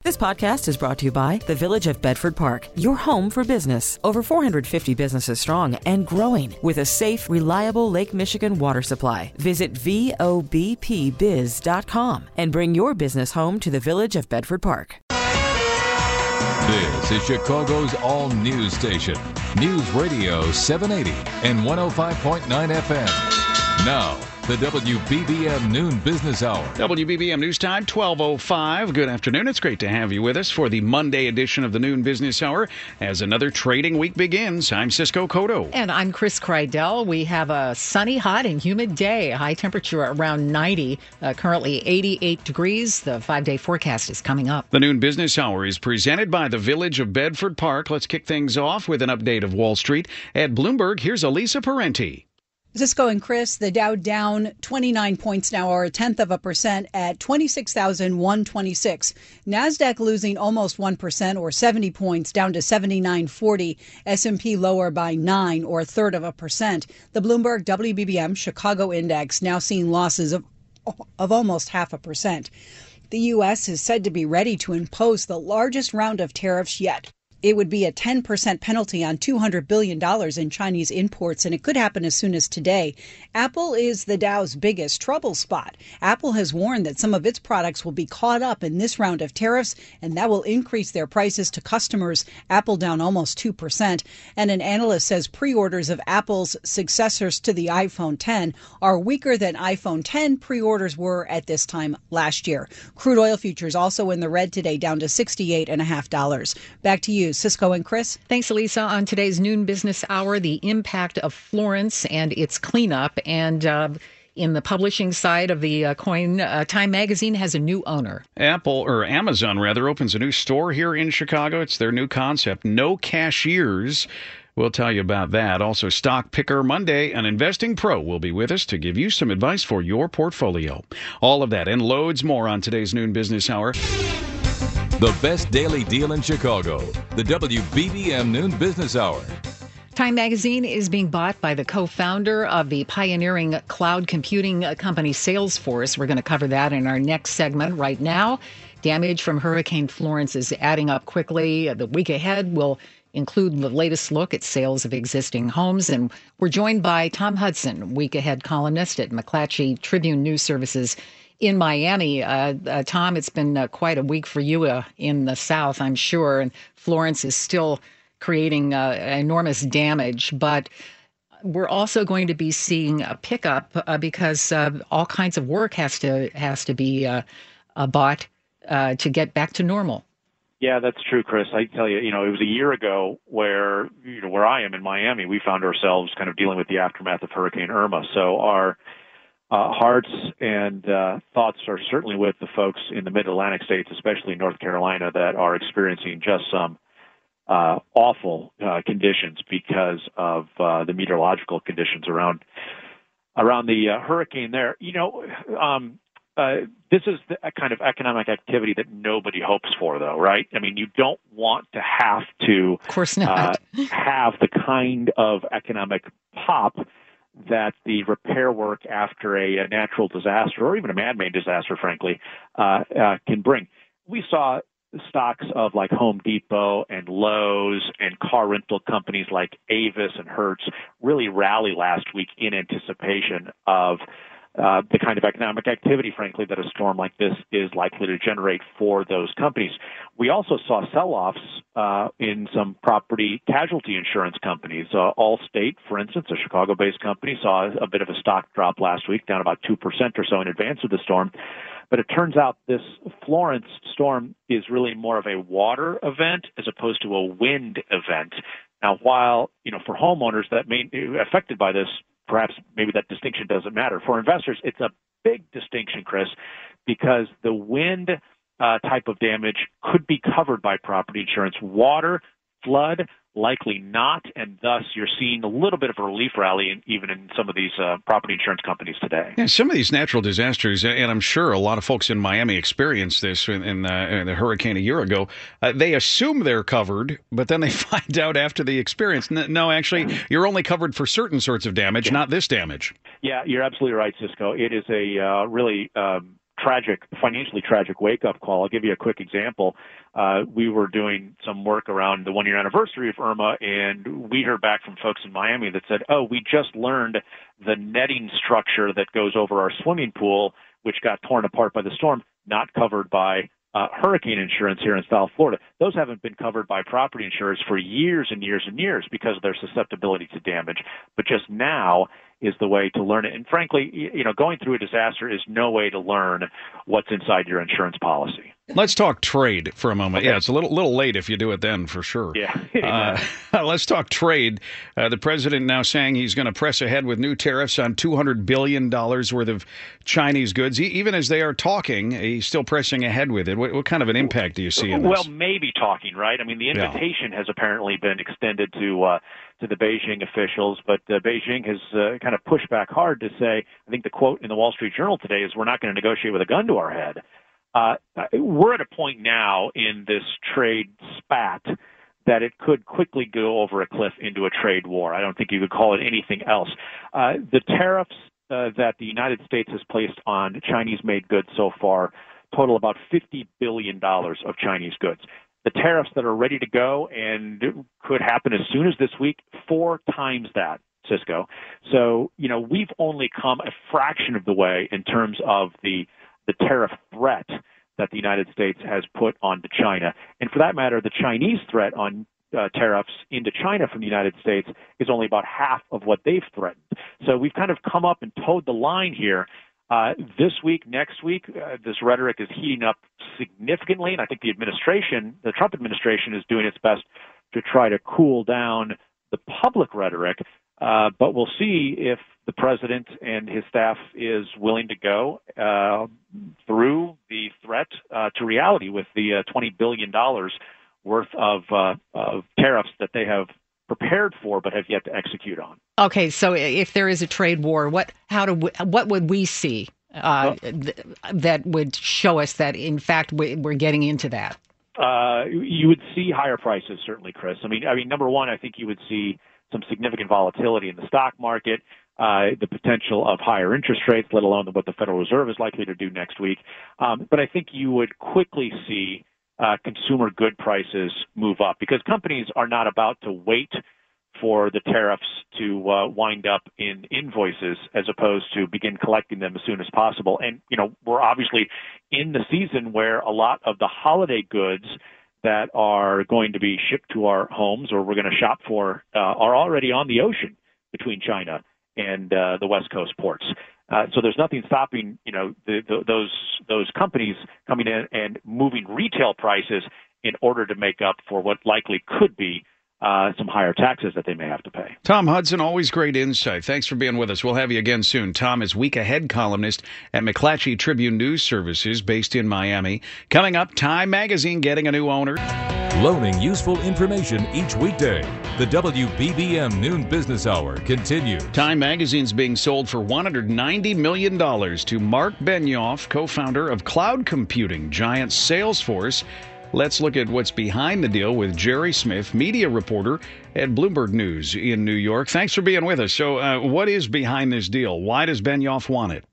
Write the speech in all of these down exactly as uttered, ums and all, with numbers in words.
This podcast is brought to you by the Village of Bedford Park, your home for business. Over four hundred fifty businesses strong and growing with a safe, reliable Lake Michigan water supply. Visit V O B P biz dot com and bring your business home to the Village of Bedford Park. This is Chicago's all-news station, News Radio seven eighty and one oh five point nine F M. Now, the W B B M Noon Business Hour. W B B M News Time, twelve oh five. Good afternoon. It's great to have you with us for the Monday edition of the Noon Business Hour as another trading week begins. I'm Cisco Cotto. And I'm Chris Kreidel. We have a sunny, hot, and humid day. High temperature around ninety, uh, currently eighty-eight degrees. The five-day forecast is coming up. The Noon Business Hour is presented by the Village of Bedford Park. Let's kick things off with an update of Wall Street. At Bloomberg, here's Elisa Parenti. Cisco and Chris, the Dow down twenty-nine points now, or a tenth of a percent at twenty-six thousand one hundred twenty-six. NASDAQ losing almost one percent or seventy points down to seventy-nine forty. S and P lower by nine or a third of a percent. The Bloomberg W B B M Chicago Index now seeing losses of, of almost half a percent. The U S is said to be ready to impose the largest round of tariffs yet. It would be a ten percent penalty on two hundred billion dollars in Chinese imports, and it could happen as soon as today. Apple is the Dow's biggest trouble spot. Apple has warned that some of its products will be caught up in this round of tariffs, and that will increase their prices to customers. Apple down almost two percent. And an analyst says pre-orders of Apple's successors to the iPhone ten are weaker than iPhone ten pre-orders were at this time last year. Crude oil futures also in the red today, down to sixty-eight point five dollars. Back to you, Cisco and Chris. Thanks, Elisa. On today's Noon Business Hour, the impact of Florence and its cleanup. And uh, in the publishing side of the uh, coin, uh, Time Magazine has a new owner. Apple, or Amazon rather, opens a new store here in Chicago. It's their new concept, no cashiers. We'll tell you about that. Also, Stock Picker Monday, an investing pro will be with us to give you some advice for your portfolio. All of that and loads more on today's Noon Business Hour. The best daily deal in Chicago. The W B B M Noon Business Hour. Time Magazine is being bought by the co-founder of the pioneering cloud computing company Salesforce. We're going to cover that in our next segment. Right now, damage from Hurricane Florence is adding up quickly. The week ahead will include the latest look at sales of existing homes. And we're joined by Tom Hudson, week ahead columnist at McClatchy Tribune News Services in Miami. Uh, uh, Tom, it's been uh, quite a week for you uh, in the South, I'm sure, and Florence is still creating uh, enormous damage. But we're also going to be seeing a pickup uh, because uh, all kinds of work has to has to be uh, uh, bought uh, to get back to normal. Yeah, that's true, Chris. I tell you, you know, it was a year ago where, you know, where I am in Miami, we found ourselves kind of dealing with the aftermath of Hurricane Irma. So our Uh, hearts and uh, thoughts are certainly with the folks in the mid-Atlantic states, especially North Carolina, that are experiencing just some uh, awful uh, conditions because of uh, the meteorological conditions around around the uh, hurricane there. You know, um, uh, this is the kind of economic activity that nobody hopes for, though, right? I mean, you don't want to have to of course not. uh, have the kind of economic pop that the repair work after a, a natural disaster or even a man-made disaster, frankly, uh, uh, can bring. We saw stocks of like Home Depot and Lowe's and car rental companies like Avis and Hertz really rally last week in anticipation of uh, the kind of economic activity, frankly, that a storm like this is likely to generate for those companies. We also saw sell-offs uh, in some property casualty insurance companies. Uh, Allstate, for instance, a Chicago-based company, saw a bit of a stock drop last week, down about two percent or so in advance of the storm. But it turns out this Florence storm is really more of a water event as opposed to a wind event. Now, while, you know, for homeowners that may be affected by this, perhaps maybe that distinction doesn't matter. For investors, it's a big distinction, Chris, because the wind uh, type of damage could be covered by property insurance. Water, flood, likely not, and thus you're seeing a little bit of a relief rally in, even in some of these uh, property insurance companies today. Yeah, some of these natural disasters, and I'm sure a lot of folks in Miami experienced this in, in, uh, in the hurricane a year ago, uh, they assume they're covered, but then they find out after the experience, no, actually, you're only covered for certain sorts of damage, yeah. not this damage. Yeah, you're absolutely right, Cisco. It is a uh, really... Um, tragic, financially tragic wake-up call. I'll give you a quick example. Uh, we were doing some work around the one-year anniversary of Irma, and we heard back from folks in Miami that said, oh, we just learned the netting structure that goes over our swimming pool, which got torn apart by the storm, not covered by uh, hurricane insurance here in South Florida. Those haven't been covered by property insurers for years and years and years because of their susceptibility to damage. But just now is the way to learn it. And frankly, you know, going through a disaster is no way to learn what's inside your insurance policy. Let's talk trade for a moment. Okay. Yeah, it's a little little late if you do it then, for sure. Yeah. uh, let's talk trade. Uh, the president now saying he's going to press ahead with new tariffs on two hundred billion dollars worth of Chinese goods. He, even as they are talking, he's still pressing ahead with it. What, what kind of an impact do you see in this? Well, maybe talking, right? I mean, the invitation yeah. has apparently been extended to uh, to the Beijing officials, but uh, Beijing has uh, kind of pushed back hard to say, I think the quote in the Wall Street Journal today is, we're not going to negotiate with a gun to our head. Uh, we're at a point now in this trade spat that it could quickly go over a cliff into a trade war. I don't think you could call it anything else. Uh, the tariffs uh, that the United States has placed on Chinese-made goods so far total about fifty billion dollars of Chinese goods. The tariffs that are ready to go and could happen as soon as this week, four times that, Cisco. So, you know, we've only come a fraction of the way in terms of the the tariff threat that the United States has put onto China. And for that matter, the Chinese threat on uh, tariffs into China from the United States is only about half of what they've threatened. So we've kind of come up and towed the line here. Uh, this week, next week, uh, this rhetoric is heating up significantly, and I think the administration, the Trump administration, is doing its best to try to cool down the public rhetoric. Uh, but we'll see if the president and his staff is willing to go uh, through the threat uh, to reality with the uh, twenty billion dollars worth of, uh, of tariffs that they have prepared for but have yet to execute on. Okay, so if there is a trade war, what how do we, what would we see uh, well, th- that would show us that in fact we, we're getting into that? Uh, you would see higher prices, certainly, Chris. I mean, I mean, number one, I think you would see some significant volatility in the stock market, uh, the potential of higher interest rates, let alone what the Federal Reserve is likely to do next week. Um, but I think you would quickly see uh, consumer good prices move up because companies are not about to wait for the tariffs to uh, wind up in invoices as opposed to begin collecting them as soon as possible. And, you know, we're obviously in the season where a lot of the holiday goods that are going to be shipped to our homes or we're going to shop for uh, are already on the ocean between China and uh, the West Coast ports. Uh, so there's nothing stopping, you know, the, the, those those companies coming in and moving retail prices in order to make up for what likely could be uh, some higher taxes that they may have to pay. Tom Hudson, always great insight. Thanks for being with us. We'll have you again soon. Tom is Week Ahead columnist at McClatchy Tribune News Services based in Miami. Coming up, Time Magazine getting a new owner. Loaning useful information each weekday. The W B B M Noon Business Hour continues. Time Magazine's being sold for one hundred ninety million dollars to Mark Benioff, co-founder of cloud computing giant Salesforce. Let's look at what's behind the deal with Jerry Smith, media reporter at Bloomberg News in New York. Thanks for being with us. So uh, what is behind this deal? Why does Benioff want it?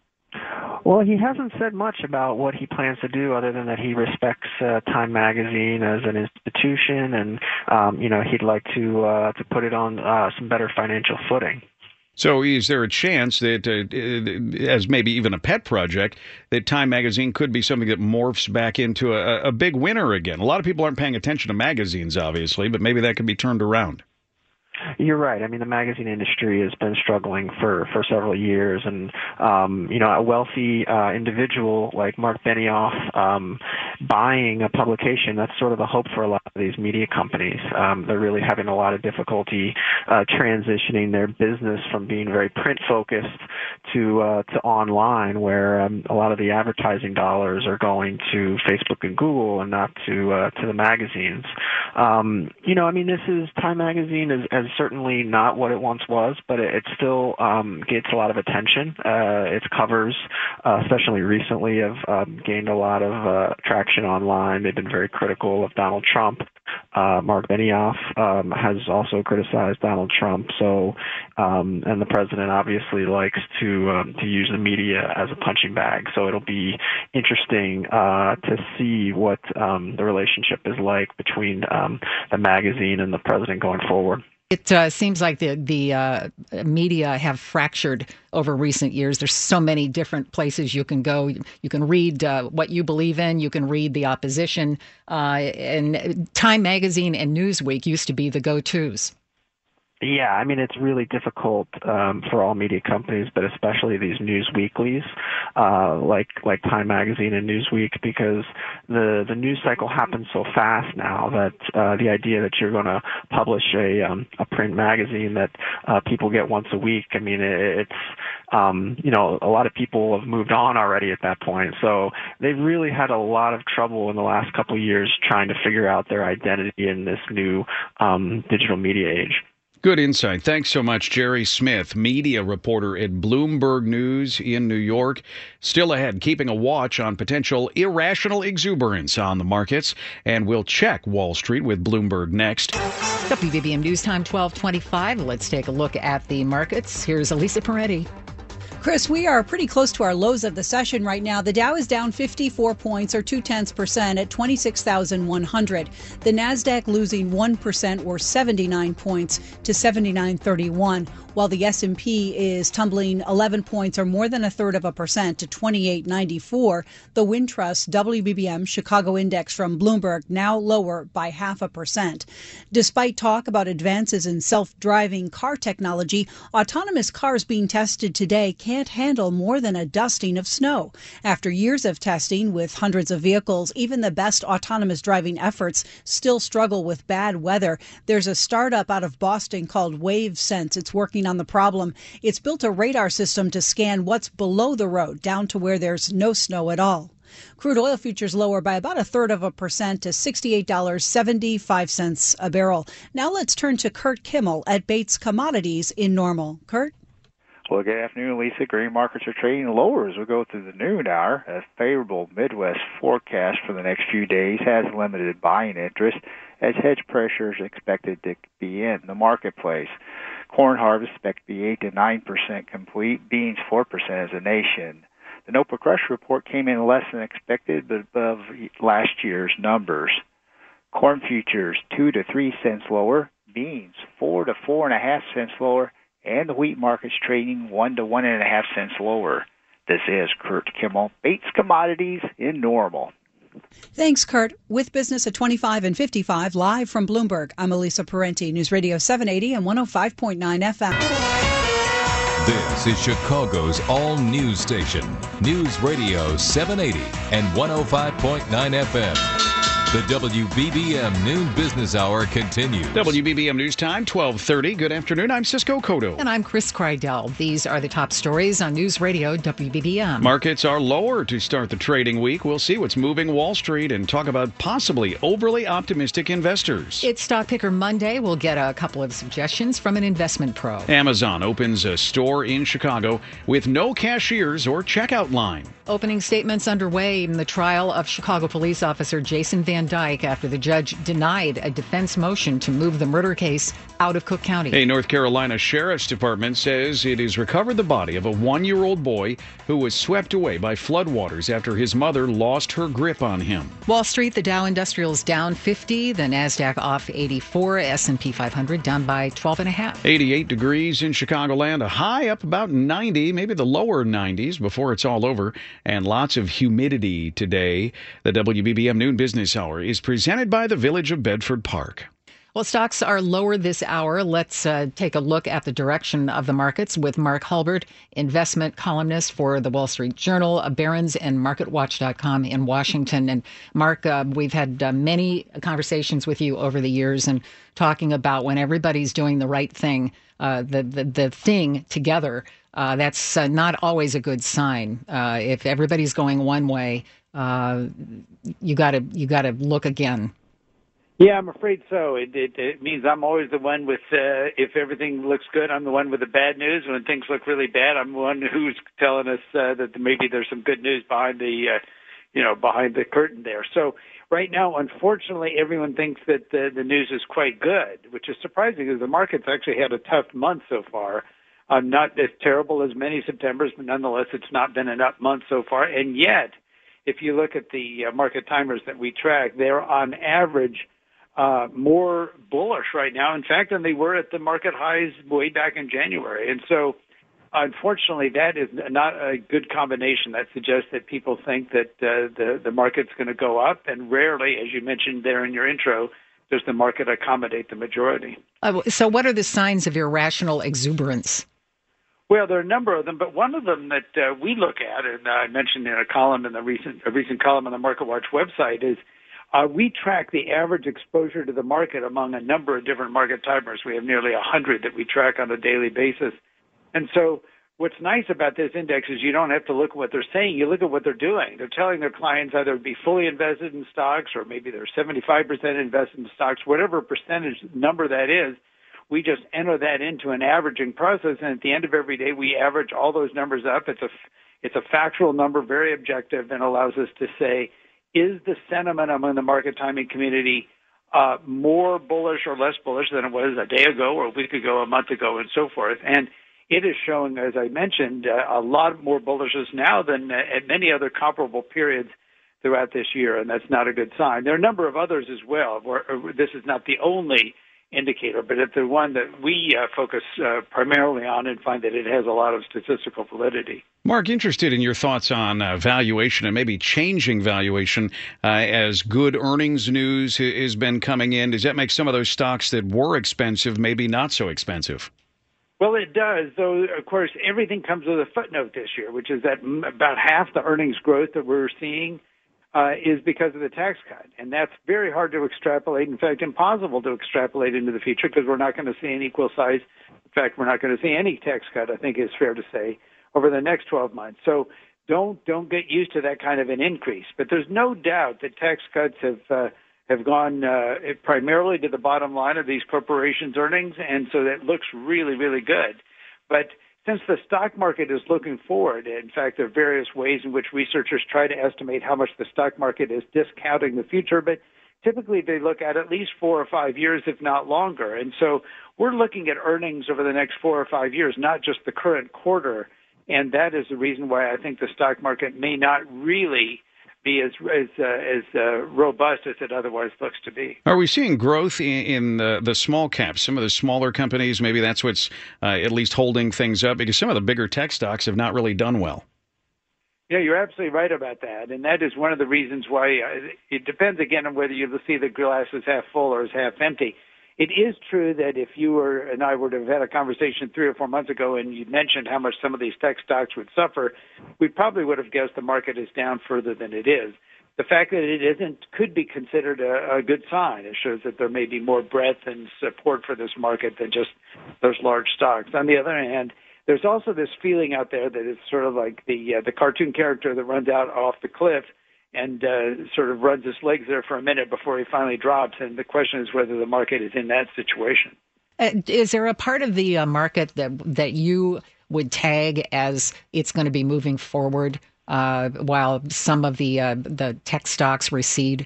Well, he hasn't said much about what he plans to do other than that he respects uh, Time Magazine as an institution and, um, you know, he'd like to uh, to put it on uh, some better financial footing. So is there a chance that, uh, as maybe even a pet project, that Time Magazine could be something that morphs back into a, a big winner again? A lot of people aren't paying attention to magazines, obviously, but maybe that could be turned around. You're right. I mean, the magazine industry has been struggling for, for several years, and um, you know, a wealthy uh, individual like Mark Benioff um, buying a publication—that's sort of the hope for a lot of these media companies. Um, they're really having a lot of difficulty uh, transitioning their business from being very print-focused to uh, to online, where um, a lot of the advertising dollars are going to Facebook and Google and not to uh, to the magazines. Um, you know, I mean, this is Time Magazine is as certainly not what it once was, but it, it still um, gets a lot of attention. Uh, its covers, uh, especially recently, have um, gained a lot of uh, traction online. They've been very critical of Donald Trump. uh, Mark Benioff um, has also criticized Donald Trump. So, um, and the president obviously likes to um, to use the media as a punching bag. So it'll be interesting uh, to see what um, the relationship is like between um, the magazine and the president going forward. It uh, seems like the the uh, media have fractured over recent years. There's so many different places you can go. You can read uh, what you believe in. You can read the opposition. Uh, and Time Magazine and Newsweek used to be the go-tos. Yeah, I mean, it's really difficult um, for all media companies, but especially these news weeklies, uh, like like Time Magazine and Newsweek, because the the news cycle happens so fast now that uh, the idea that you're going to publish a um, a print magazine that uh, people get once a week, I mean, it, it's um, you know, a lot of people have moved on already at that point, so they've really had a lot of trouble in the last couple of years trying to figure out their identity in this new um, digital media age. Good insight. Thanks so much, Jerry Smith, media reporter at Bloomberg News in New York. Still ahead, keeping a watch on potential irrational exuberance on the markets. And we'll check Wall Street with Bloomberg next. W B B M News Time twelve twenty-five. Let's take a look at the markets. Here's Elisa Peretti. Chris, we are pretty close to our lows of the session right now. The Dow is down fifty-four points or two tenths percent at twenty-six thousand one hundred. The Nasdaq losing one percent or seventy-nine points to seventy-nine thirty-one, while the S and P is tumbling eleven points or more than a third of a percent to twenty-eight ninety-four. The Wintrust W B B M Chicago Index from Bloomberg now lower by half a percent. Despite talk about advances in self-driving car technology, autonomous cars being tested today can't handle more than a dusting of snow. After years of testing with hundreds of vehicles, even the best autonomous driving efforts still struggle with bad weather. There's a startup out of Boston called WaveSense. It's working on the problem. It's built a radar system to scan what's below the road down to where there's no snow at all. Crude oil futures lower by about a third of a percent to sixty-eight dollars and seventy-five cents a barrel. Now let's turn to Kurt Kimmel at Bates Commodities in Normal. Kurt? Well, good afternoon, Lisa. Grain markets are trading lower as we go through the noon hour. A favorable Midwest forecast for the next few days has limited buying interest as hedge pressure is expected to be in the marketplace. Corn harvest expected to be eight to nine percent complete, beans four percent as a nation. The N O P A crush report came in less than expected, but above last year's numbers. Corn futures two to three cents lower, beans four to four and a half cents lower, and the wheat market's trading one to one and a half cents lower. This is Kurt Kimmel, Bates Commodities in Normal. Thanks, Kurt. With business at twenty-five and fifty-five, live from Bloomberg, I'm Elisa Parenti, News Radio seven eighty and one oh five point nine F M. This is Chicago's all-news station, News Radio seven eighty and one oh five point nine F M. The W B B M Noon Business Hour continues. W B B M News Time, twelve thirty. Good afternoon. I'm Cisco Cotto. And I'm Chris Kreidel. These are the top stories on News Radio W B B M. Markets are lower to start the trading week. We'll see what's moving Wall Street and talk about possibly overly optimistic investors. It's Stock Picker Monday. We'll get a couple of suggestions from an investment pro. Amazon opens a store in Chicago with no cashiers or checkout line. Opening statements underway in the trial of Chicago police officer Jason Van Dyke after the judge denied a defense motion to move the murder case out of Cook County. A North Carolina Sheriff's Department says it has recovered the body of a one-year-old boy who was swept away by floodwaters after his mother lost her grip on him. Wall Street, the Dow Industrials down fifty, the Nasdaq off eighty-four, S and P five hundred down by twelve and a half. eighty-eight degrees in Chicagoland, a high up about ninety, maybe the lower nineties before it's all over. And lots of humidity today. The W B B M Noon Business Hour is presented by the Village of Bedford Park. Well, stocks are lower this hour. Let's uh, take a look at the direction of the markets with Mark Hulbert, investment columnist for the Wall Street Journal, Barron's, and Market Watch dot com in Washington. And Mark, uh, we've had uh, many conversations with you over the years and talking about when everybody's doing the right thing, uh, the, the, the thing together. Uh, that's uh, not always a good sign. Uh, if everybody's going one way, uh, you got to you got to look again. Yeah, I'm afraid so. It, it, it means I'm always the one with, uh, if everything looks good, I'm the one with the bad news. When things look really bad, I'm the one who's telling us uh, that maybe there's some good news behind the, uh, you know, behind the curtain there. So right now, unfortunately, everyone thinks that the, the news is quite good, which is surprising because the market's actually had a tough month so far. Uh, not as terrible as many Septembers, but nonetheless, it's not been an up month so far. And yet, if you look at the uh, market timers that we track, they're on average uh, more bullish right now, in fact, than they were at the market highs way back in January. And so, unfortunately, that is not a good combination. That suggests that people think that uh, the, the market's going to go up, and rarely, as you mentioned there in your intro, does the market accommodate the majority. Uh, so what are the signs of irrational exuberance? Well, there are a number of them, but one of them that uh, we look at, and I mentioned in a column in the recent a recent column on the MarketWatch website, is uh, we track the average exposure to the market among a number of different market timers. We have nearly one hundred that we track on a daily basis. And so what's nice about this index is you don't have to look at what they're saying. You look at what they're doing. They're telling their clients either be fully invested in stocks or maybe they're seventy-five percent invested in stocks, whatever percentage number that is. We just enter that into an averaging process, and at the end of every day, we average all those numbers up. It's a, it's a factual number, very objective, and allows us to say, is the sentiment among the market timing community uh, more bullish or less bullish than it was a day ago or a week ago, a month ago, and so forth? And it is showing, as I mentioned, uh, a lot more bullishness now than uh, at many other comparable periods throughout this year, and that's not a good sign. There are a number of others as well. Where, uh, this is not the only indicator, but it's the one that we uh, focus uh, primarily on and find that it has a lot of statistical validity. Mark, interested in your thoughts on uh, valuation and maybe changing valuation uh, as good earnings news has been coming in. Does that make some of those stocks that were expensive maybe not so expensive? Well, it does, though, of course, everything comes with a footnote this year, which is that about half the earnings growth that we're seeing Uh, is because of the tax cut. And that's very hard to extrapolate, in fact, impossible to extrapolate into the future because we're not going to see an equal size. In fact, we're not going to see any tax cut, I think is fair to say, over the next twelve months. So don't don't get used to that kind of an increase. But there's no doubt that tax cuts have uh, have gone uh, primarily to the bottom line of these corporations' earnings, and so that looks really, really good. But since the stock market is looking forward, in fact, there are various ways in which researchers try to estimate how much the stock market is discounting the future, but typically they look at at least four or five years, if not longer. And so we're looking at earnings over the next four or five years, not just the current quarter. And that is the reason why I think the stock market may not really be as as uh, as uh, robust as it otherwise looks to be. Are we seeing growth in, in the, the small caps, some of the smaller companies? Maybe that's what's uh, at least holding things up, because some of the bigger tech stocks have not really done well. Yeah, you're absolutely right about that, and that is one of the reasons why uh, it depends again on whether you see the glass as half full or as half empty. It is true that if you were and I would have had a conversation three or four months ago and you mentioned how much some of these tech stocks would suffer, we probably would have guessed the market is down further than it is. The fact that it isn't could be considered a, a good sign. It shows that there may be more breadth and support for this market than just those large stocks. On the other hand, there's also this feeling out there that it's sort of like the uh, the cartoon character that runs out off the cliff and uh, sort of runs his legs there for a minute before he finally drops. And the question is whether the market is in that situation. Uh, is there a part of the uh, market that that you would tag as it's going to be moving forward uh, while some of the uh, the tech stocks recede?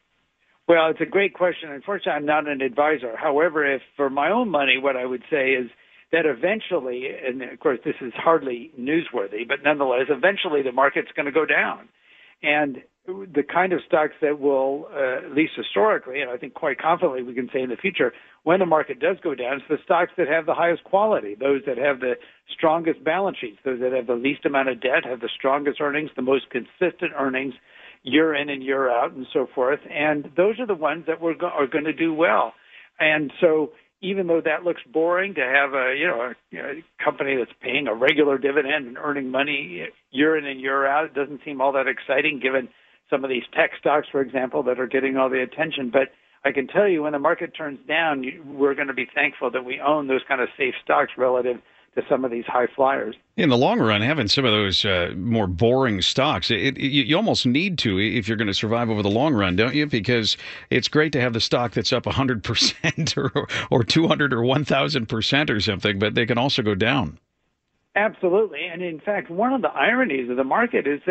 Well, it's a great question. Unfortunately, I'm not an advisor. However, if for my own money, what I would say is that eventually, and of course this is hardly newsworthy, but nonetheless, eventually the market's going to go down. And the kind of stocks that will, uh, at least historically, and I think quite confidently we can say in the future, when the market does go down, it's the stocks that have the highest quality, those that have the strongest balance sheets, those that have the least amount of debt, have the strongest earnings, the most consistent earnings, year in and year out, and so forth. And those are the ones that we're go- are going to do well. And so even though that looks boring to have a, you know, a, you know, a company that's paying a regular dividend and earning money year in and year out, it doesn't seem all that exciting given some of these tech stocks, for example, that are getting all the attention. But I can tell you when the market turns down, you, we're going to be thankful that we own those kind of safe stocks relative to some of these high flyers. In the long run, having some of those uh, more boring stocks, it, it, you almost need to if you're going to survive over the long run, don't you? Because it's great to have the stock that's up one hundred percent or, or two hundred or one thousand percent or something, but they can also go down. Absolutely. And in fact, one of the ironies of the market is that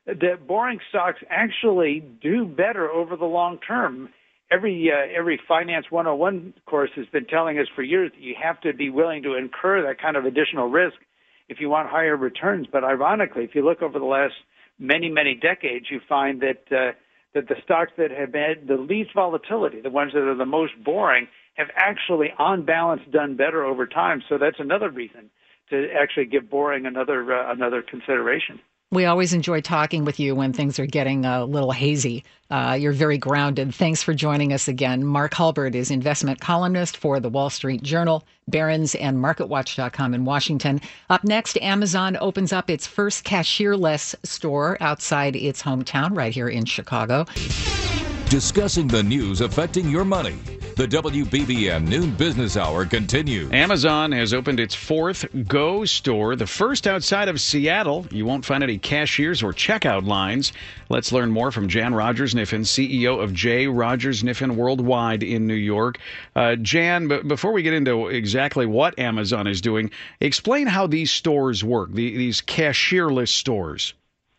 that boring stocks actually do better over the long term. Every uh, every Finance one oh one course has been telling us for years that you have to be willing to incur that kind of additional risk if you want higher returns. But ironically, if you look over the last many, many decades, you find that uh, that the stocks that have had the least volatility, the ones that are the most boring, have actually, on balance, done better over time. So that's another reason to actually give boring another uh, another consideration. We always enjoy talking with you when things are getting a little hazy. Uh, you're very grounded. Thanks for joining us again. Mark Hulbert is investment columnist for the Wall Street Journal, Barron's, and market watch dot com in Washington. Up next, Amazon opens up its first cashierless store outside its hometown right here in Chicago. Discussing the news affecting your money. The W B B M Noon Business Hour continues. Amazon has opened its fourth Go store, the first outside of Seattle. You won't find any cashiers or checkout lines. Let's learn more from Jan Rogers-Kniffen, C E O of J. Rogers-Kniffen Worldwide in New York. Uh, Jan, b- before we get into exactly what Amazon is doing, explain how these stores work, the, these cashierless stores.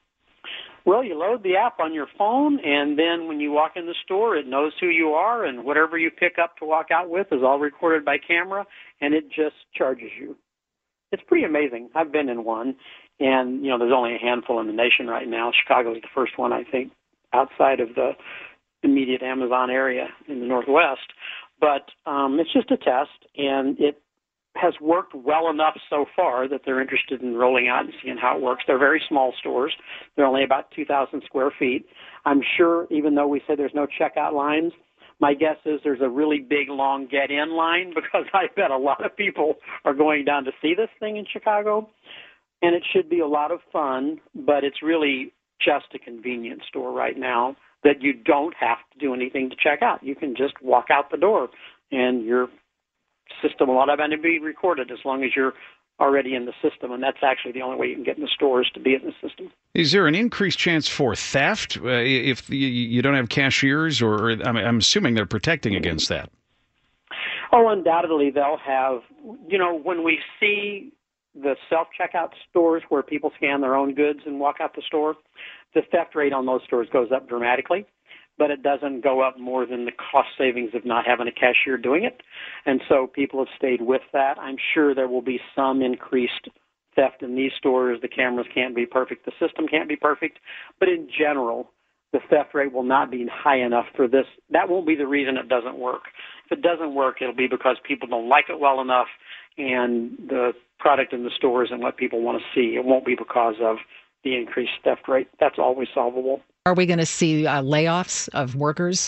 Well, you load the app on your phone, and then when you walk in the store, it knows who you are, and whatever you pick up to walk out with is all recorded by camera, and it just charges you. It's pretty amazing. I've been in one, and, you know, there's only a handful in the nation right now. Chicago is the first one, I think, outside of the immediate Amazon area in the Northwest. But um, it's just a test, and it has worked well enough so far that they're interested in rolling out and seeing how it works. They're very small stores. They're only about two thousand square feet. I'm sure, even though we said there's no checkout lines, my guess is there's a really big, long get-in line because I bet a lot of people are going down to see this thing in Chicago. And it should be a lot of fun, but it's really just a convenience store right now that you don't have to do anything to check out. You can just walk out the door, and your system will automatically be recorded as long as you're already in the system, and that's actually the only way you can get in the stores to be in the system. Is there an increased chance for theft uh, if you don't have cashiers, or, or I mean, I'm assuming they're protecting against that? Oh, undoubtedly they'll have, you know, when we see the self-checkout stores where people scan their own goods and walk out the store, the theft rate on those stores goes up dramatically, but it doesn't go up more than the cost savings of not having a cashier doing it. And so people have stayed with that. I'm sure there will be some increased theft in these stores. The cameras can't be perfect. The system can't be perfect. But in general, the theft rate will not be high enough for this. That won't be the reason it doesn't work. If it doesn't work, it'll be because people don't like it well enough and the product in the stores and what people want to see. It won't be because of the increased theft rate. That's always solvable. Are we going to see uh, layoffs of workers?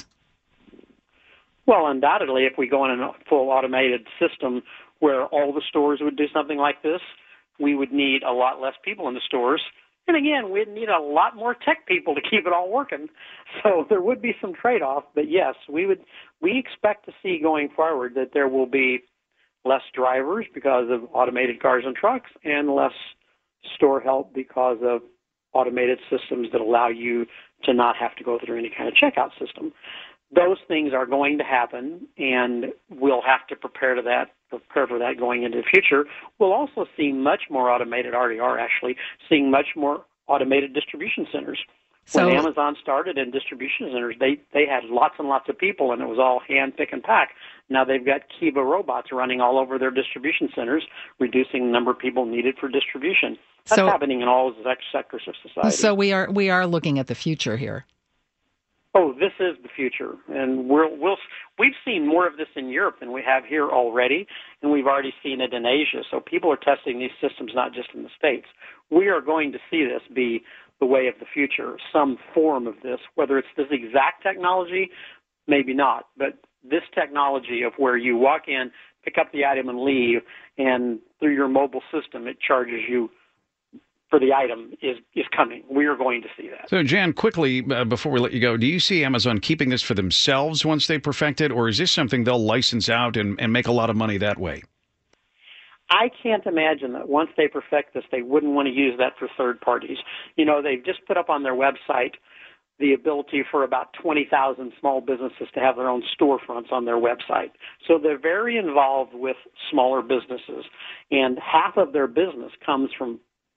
Well, undoubtedly, if we go in a full automated system where all the stores would do something like this, we would need a lot less people in the stores. And again, we'd need a lot more tech people to keep it all working. So there would be some trade-off. But yes, we would. We expect to see going forward that there will be less drivers because of automated cars and trucks and less store help because of automated systems that allow you to not have to go through any kind of checkout system. Those things are going to happen, and we'll have to prepare to that, prepare for that going into the future. We'll also see much more automated, already are actually, seeing much more automated distribution centers. So, when Amazon started in distribution centers, they, they had lots and lots of people, and it was all hand pick and pack. Now they've got Kiva robots running all over their distribution centers, reducing the number of people needed for distribution. That's so, happening in all sectors of society. So we are we are looking at the future here. Oh, this is the future, and we're, we'll we've seen more of this in Europe than we have here already, and we've already seen it in Asia. So people are testing these systems not just in the States. We are going to see this be the way of the future, some form of this, whether it's this exact technology, maybe not, but this technology of where you walk in, pick up the item and leave, and through your mobile system it charges you for the item is, is coming. We are going to see that. So, Jan, quickly, uh, before we let you go, do you see Amazon keeping this for themselves once they perfect it, or is this something they'll license out and, and make a lot of money that way? I can't imagine that once they perfect this, they wouldn't want to use that for third parties. You know, they've just put up on their website the ability for about twenty thousand small businesses to have their own storefronts on their website. So they're very involved with smaller businesses, and half of their business comes from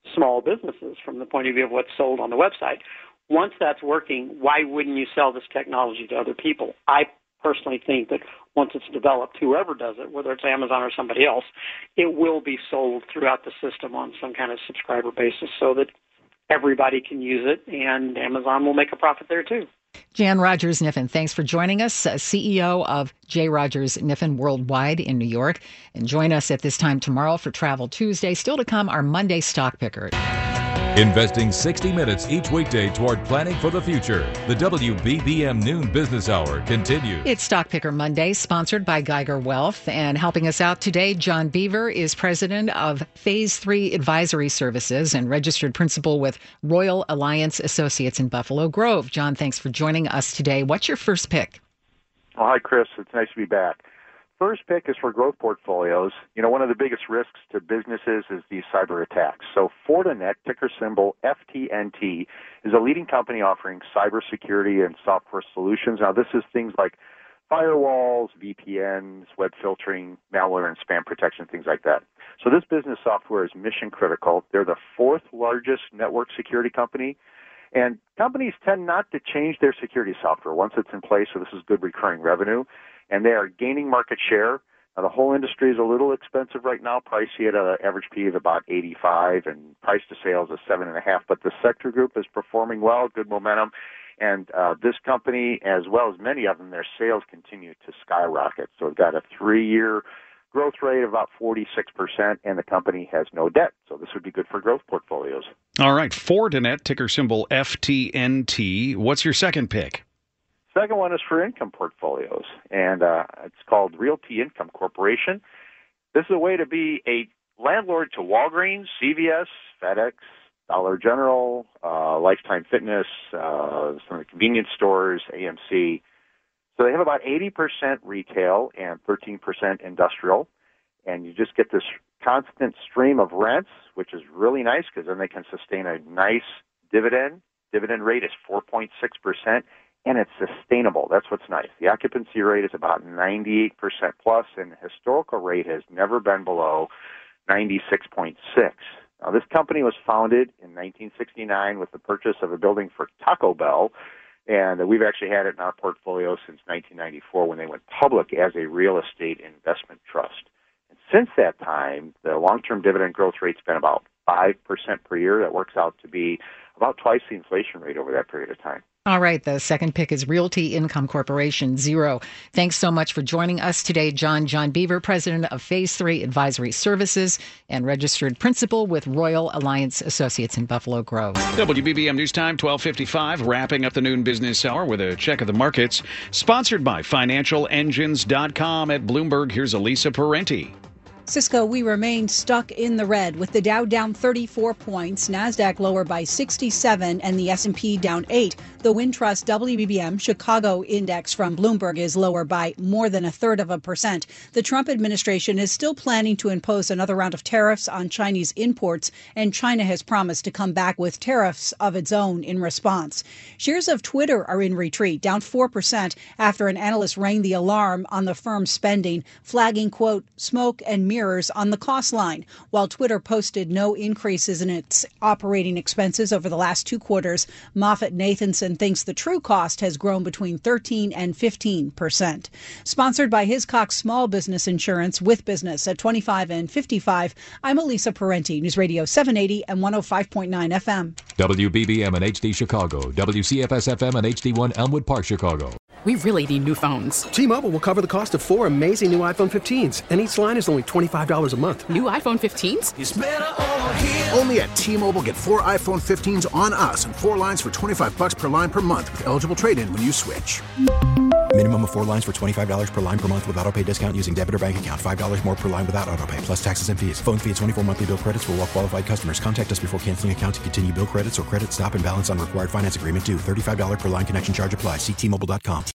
small businesses from the point of view of what's sold on the website. Once that's working, why wouldn't you sell this technology to other people? I personally think that once it's developed, whoever does it, whether it's Amazon or somebody else, it will be sold throughout the system on some kind of subscriber basis so that everybody can use it, and Amazon will make a profit there too. Jan Rogers Kniffen, thanks for joining us, uh, C E O of J. Rogers Kniffen Worldwide in New York. And join us at this time tomorrow for Travel Tuesday. Still to come, our Monday Stock Picker. Investing sixty minutes each weekday toward planning for the future. The W B B M Noon Business Hour continues. It's Stock Picker Monday, sponsored by Geiger Wealth. And helping us out today, John Beaver is president of Phase three Advisory Services and registered principal with Royal Alliance Associates in Buffalo Grove. John, thanks for joining us today. What's your first pick? Oh, hi, Chris. It's nice to be back. First pick is for growth portfolios. You know, one of the biggest risks to businesses is these cyber attacks. So Fortinet, ticker symbol F T N T, is a leading company offering cybersecurity and software solutions. Now, this is things like firewalls, V P Ns, web filtering, malware and spam protection, things like that. So this business software is mission critical. They're the fourth largest network security company. And companies tend not to change their security software once it's in place, so this is good recurring revenue. And they are gaining market share. Now, the whole industry is a little expensive right now, pricey at an average P of about eighty-five, and price to sales is seven and a half. But the sector group is performing well, good momentum, and uh, this company, as well as many of them, their sales continue to skyrocket. So we've got a three-year growth rate of about forty-six percent, and the company has no debt. So this would be good for growth portfolios. All right, Fortinet, ticker symbol F T N T. What's your second pick? Second one is for income portfolios, and uh, it's called Realty Income Corporation. This is a way to be a landlord to Walgreens, C V S, FedEx, Dollar General, uh, Lifetime Fitness, uh, some of the convenience stores, A M C. So they have about eighty percent retail and thirteen percent industrial, and you just get this constant stream of rents, which is really nice because then they can sustain a nice dividend. Dividend rate is four point six percent. And it's sustainable. That's what's nice. The occupancy rate is about ninety-eight percent plus, and the historical rate has never been below ninety-six point six. Now, this company was founded in nineteen sixty-nine with the purchase of a building for Taco Bell, and we've actually had it in our portfolio since nineteen ninety-four when they went public as a real estate investment trust. And since that time, the long-term dividend growth rate's been about five percent per year. That works out to be about twice the inflation rate over that period of time. All right. The second pick is Realty Income Corporation, Zero. Thanks so much for joining us today, John. John Beaver, president of Phase three Advisory Services and registered principal with Royal Alliance Associates in Buffalo Grove. W B B M News Time, twelve fifty-five, wrapping up the noon business hour with a check of the markets. Sponsored by Financial Engines dot com at Bloomberg. Here's Elisa Parenti. Cisco, we remain stuck in the red with the Dow down thirty-four points, NASDAQ lower by sixty-seven, and the S and P down eight. The Wintrust W B B M Chicago index from Bloomberg is lower by more than a third of a percent. The Trump administration is still planning to impose another round of tariffs on Chinese imports, and China has promised to come back with tariffs of its own in response. Shares of Twitter are in retreat, down four percent after an analyst rang the alarm on the firm's spending, flagging, quote, smoke and mirrors on the cost line. While Twitter posted no increases in its operating expenses over the last two quarters, MoffettNathanson thinks the true cost has grown between thirteen and fifteen percent. Sponsored by Hiscox Small Business Insurance with Business at twenty-five and fifty-five, I'm Elisa Parenti, News Radio seven eighty and one oh five point nine F M. W B B M and H D Chicago, W C F S F M and H D one Elmwood Park, Chicago. We really need new phones. T-Mobile will cover the cost of four amazing new iPhone fifteens, and each line is only twenty-five dollars a month. New iPhone fifteens? It's better over here. Only at T-Mobile, get four iPhone fifteens on us and four lines for twenty-five bucks per line per month with eligible trade-in when you switch. Minimum of four lines for twenty-five dollars per line per month with autopay discount using debit or bank account. five dollars more per line without autopay, plus taxes and fees. Phone fee at twenty-four monthly bill credits for well-qualified customers. Contact us before canceling account to continue bill credits or credit stop and balance on required finance agreement due. thirty-five dollars per line connection charge applies. See T Mobile dot com.